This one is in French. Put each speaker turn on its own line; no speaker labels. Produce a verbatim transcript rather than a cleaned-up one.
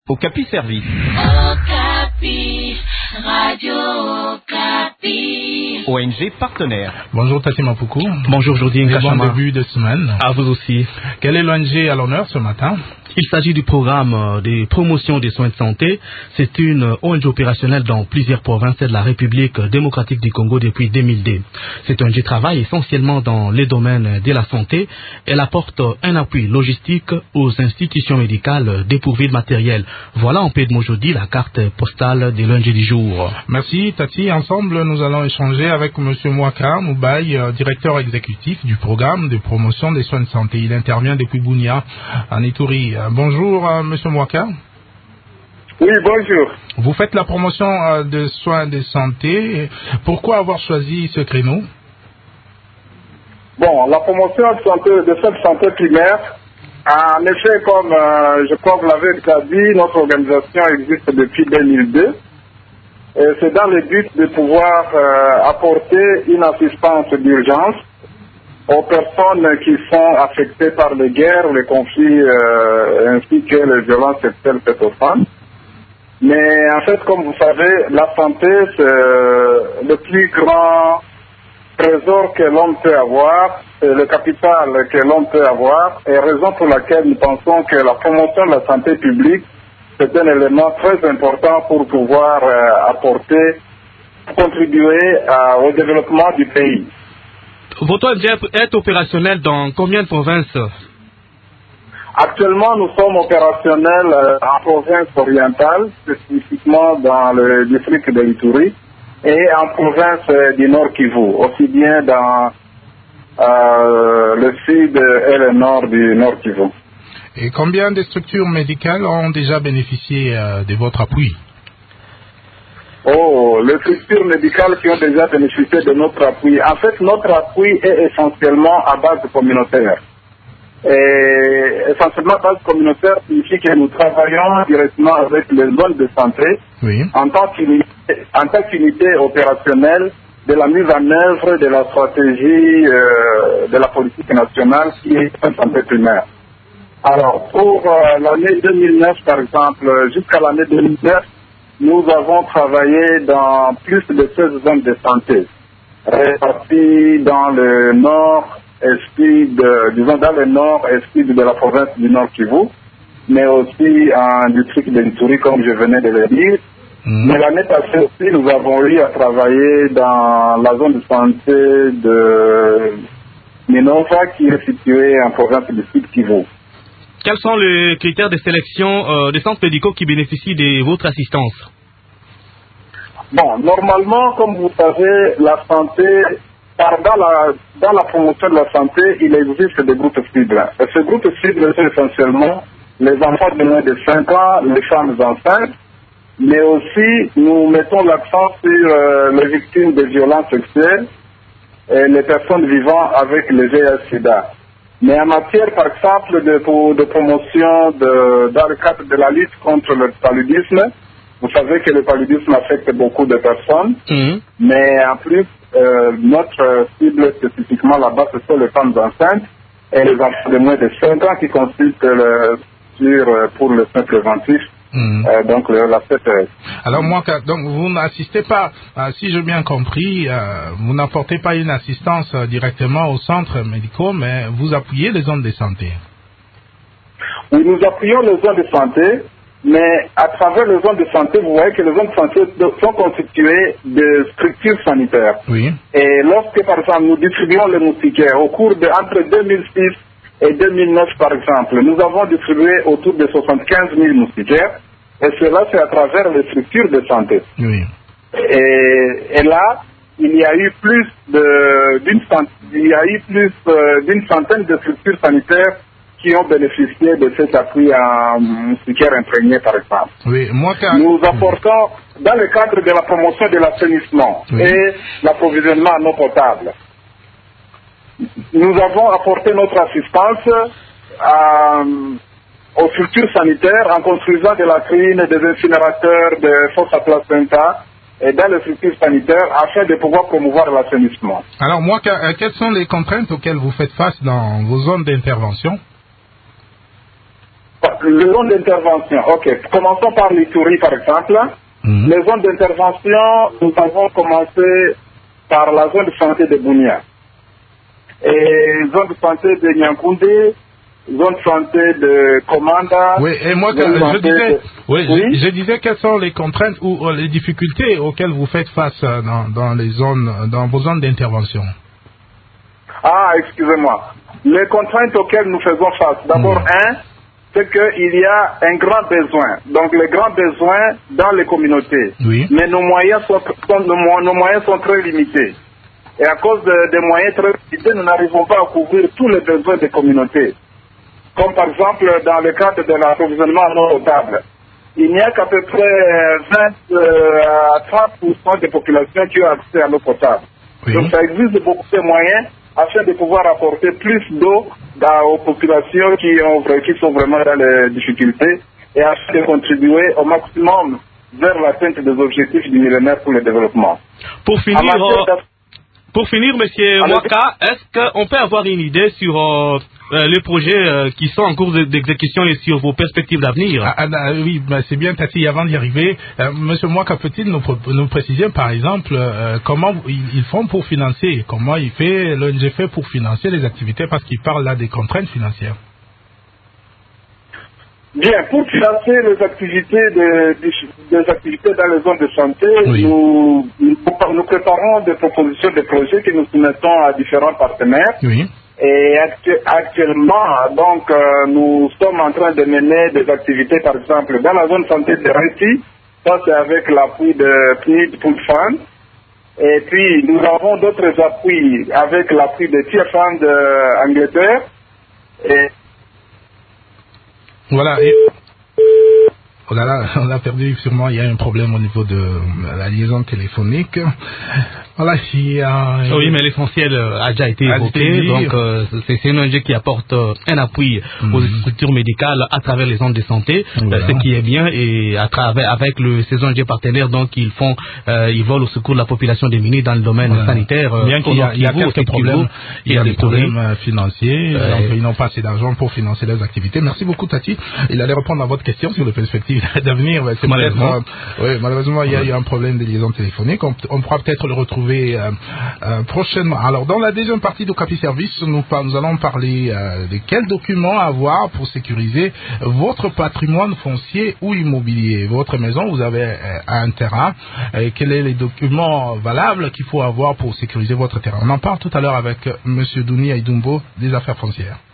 Okapi Service.
Okapi, Radio Okapi.
O N G partenaire.
Bonjour Tati Mapuku.
Bonjour Jordi Nkachama.
Bon début de semaine.
À vous aussi.
Quel est l'O N G à l'honneur ce matin?
Il s'agit du programme de promotion des soins de santé. C'est une O N G opérationnelle dans plusieurs provinces de la République démocratique du Congo depuis deux mille deux. Cette O N G travaille essentiellement dans les domaines de la santé. Elle apporte un appui logistique aux institutions médicales dépourvues de matériel. Voilà en peu de mots aujourd'hui la carte postale de l'O N G du jour.
Merci Tati. Ensemble, nous allons échanger avec M. Mwaka Moubaye, directeur exécutif du programme de promotion des soins de santé. Il intervient depuis Bunia, en Ituri. Bonjour euh, M. Mwaka.
Oui, bonjour.
Vous faites la promotion euh, de soins de santé. Pourquoi avoir choisi ce créneau?
Bon, la promotion de, santé, de soins de santé primaire, en effet, comme euh, je crois que vous l'avez déjà dit, notre organisation existe depuis deux mille deux. Et c'est dans le but de pouvoir euh, apporter une assistance d'urgence aux personnes qui sont affectées par les guerres, les conflits, euh, ainsi que les violences sexuelles faites aux femmes. Mais en fait, comme vous savez, la santé, c'est le plus grand trésor que l'homme peut avoir, c'est le capital que l'homme peut avoir, et raison pour laquelle nous pensons que la promotion de la santé publique, c'est un élément très important pour pouvoir euh, apporter, contribuer à, au développement du pays.
Votre O N G est opérationnelle dans combien de provinces?
Actuellement, nous sommes opérationnels euh, en province orientale, spécifiquement dans le district de l'Ituri, et en province euh, du Nord Kivu, aussi bien dans euh, le sud et le nord du Nord Kivu.
Et combien de structures médicales ont déjà bénéficié euh, de votre appui?
Oh, les structures médicales qui ont déjà bénéficié de notre appui. En fait, notre appui est essentiellement à base communautaire. Et essentiellement à base communautaire signifie que nous travaillons directement avec les zones de santé,
oui,
en tant qu'unité, en tant qu'unité opérationnelle de la mise en œuvre de la stratégie euh, de la politique nationale qui est la santé primaire. Alors, pour euh, l'année deux mille neuf, par exemple, jusqu'à l'année deux mille neuf, nous avons travaillé dans plus de seize zones de santé, réparties dans le nord, est, de, disons dans le nord, est de la province du Nord Kivu, mais aussi en district de l'Ituri, comme je venais de le dire. Mmh. Mais l'année passée aussi, nous avons eu à travailler dans la zone de santé de Minova, qui est située en province du Sud Kivu.
Quels sont les critères de sélection euh, des centres médicaux qui bénéficient de votre assistance?
Bon, normalement, comme vous savez, la santé, par dans, la, dans la promotion de la santé, il existe des groupes cibles. Et ces groupes cibles, c'est essentiellement les enfants de moins de cinq ans, les femmes enceintes, mais aussi nous mettons l'accent sur euh, les victimes de violences sexuelles et les personnes vivant avec le V I H sida. Mais en matière, par exemple, de, de promotion de, dans le cadre de la lutte contre le paludisme, vous savez que le paludisme affecte beaucoup de personnes, mmh. mais en plus, euh, notre cible spécifiquement là-bas, ce sont les femmes enceintes et les enfants de moins de cinq ans qui consultent le, sur, pour le soin préventif. Mmh. Euh, donc le, la C P S.
Alors moi, donc vous n'assistez pas, euh, si j'ai bien compris, euh, vous n'apportez pas une assistance euh, directement aux centres médicaux, mais vous appuyez les zones de santé.
Oui, nous appuyons les zones de santé, mais à travers les zones de santé, vous voyez que les zones de santé sont constituées de structures sanitaires.
Oui.
Et lorsque, par exemple, nous distribuons les moustiquaires, au cours de entre deux mille six et deux mille neuf, par exemple, nous avons distribué autour de soixante-quinze mille moustiquaires, et cela c'est à travers les structures de santé.
Oui.
Et, et là, il y a eu plus de, d'une centaine, il y a eu plus euh, d'une centaine de structures sanitaires qui ont bénéficié de cet appui en moustiquaires imprégnés, par exemple.
Oui, moi, quand...
Nous apportons, dans le cadre de la promotion de l'assainissement, oui, et l'approvisionnement en eau potable, nous avons apporté notre assistance à, aux structures sanitaires en construisant des latrines, des incinérateurs, des fosses à placenta et dans les structures sanitaires afin de pouvoir promouvoir l'assainissement.
Alors moi, quelles sont les contraintes auxquelles vous faites face dans vos zones d'intervention?
les zones d'intervention. Ok, commençons par l'Ituri par exemple. Mmh. Les zones d'intervention, nous avons commencé par la zone de santé de Bunia. Et zone de santé de Nyankoundé, zone de santé de Komanda.
Oui, et moi, je disais, de... oui, oui? Je, je disais quelles sont les contraintes ou les difficultés auxquelles vous faites face dans, dans les zones, dans vos zones d'intervention.
Ah, excusez-moi. Les contraintes auxquelles nous faisons face. D'abord, mmh. un, c'est qu'il y a un grand besoin. Donc, les grands besoins dans les communautés.
Oui.
Mais nos moyens sont, sont, nos moyens sont très limités. Et à cause de, des moyens très limités, nous n'arrivons pas à couvrir tous les besoins des communautés. Comme par exemple, dans le cadre de l'approvisionnement en eau potable. Il n'y a qu'à peu près vingt à trente pour cent des populations qui ont accès à l'eau potable. Oui. Donc, ça existe beaucoup de moyens afin de pouvoir apporter plus d'eau aux populations qui, ont, qui sont vraiment dans les difficultés et afin de contribuer au maximum vers l'atteinte des objectifs du millénaire pour le développement.
Pour finir, euh, pour finir monsieur Mwaka, est-ce qu'on peut avoir une idée sur euh, les projets euh, qui sont en cours d'exécution et sur vos perspectives d'avenir?
ah, ah, Oui, bah, c'est bien, Tati, avant d'y arriver, euh, monsieur Mwaka, peut-il nous, nous préciser, par exemple, euh, comment ils, ils font pour financer, comment il fait, l'O N G fait pour financer les activités, parce qu'il parle là des contraintes financières.
Bien, pour financer les activités, de, des activités dans les zones de santé, oui. nous, nous, nous préparons des propositions de projets que nous soumettons à différents partenaires.
Oui.
Et actu- actuellement, donc, euh, nous sommes en train de mener des activités, par exemple, dans la zone santé de Réti, ça c'est avec l'appui de P N I D Food Fund. Et puis, nous avons d'autres appuis avec l'appui de Tier Fund d'Angleterre. Et
voilà. Et... Oh là là, on a perdu, sûrement, il y a un problème au niveau de la liaison téléphonique. Voilà, il y a...
Oui, mais l'essentiel a déjà été évoqué. Donc, euh, c'est une O N G qui apporte euh, un appui mmh. aux structures médicales à travers les zones de santé, voilà. euh, ce qui est bien. Et à travers, avec le, ces O N G partenaires, donc, ils font, euh, ils volent au secours de la population démunie dans le domaine voilà. sanitaire. Euh,
bien qu'il y a, il y a quelques problèmes, il y a des problèmes financiers,
euh,
donc ils n'ont pas assez d'argent pour financer leurs activités. Merci beaucoup, Tati. Il allait répondre à votre question sur les perspectives d'avenir. C'est malheureusement, euh, oui, malheureusement, il y a eu un problème de liaison téléphonique. On, on pourra peut-être le retrouver Euh, euh, prochainement. Alors, dans la deuxième partie de Capi Service, nous, nous allons parler euh, de quels documents avoir pour sécuriser votre patrimoine foncier ou immobilier. Votre maison, vous avez euh, un terrain. Euh, quels sont les documents valables qu'il faut avoir pour sécuriser votre terrain? On en parle tout à l'heure avec euh, M. Douni Aïdoumbo des Affaires foncières.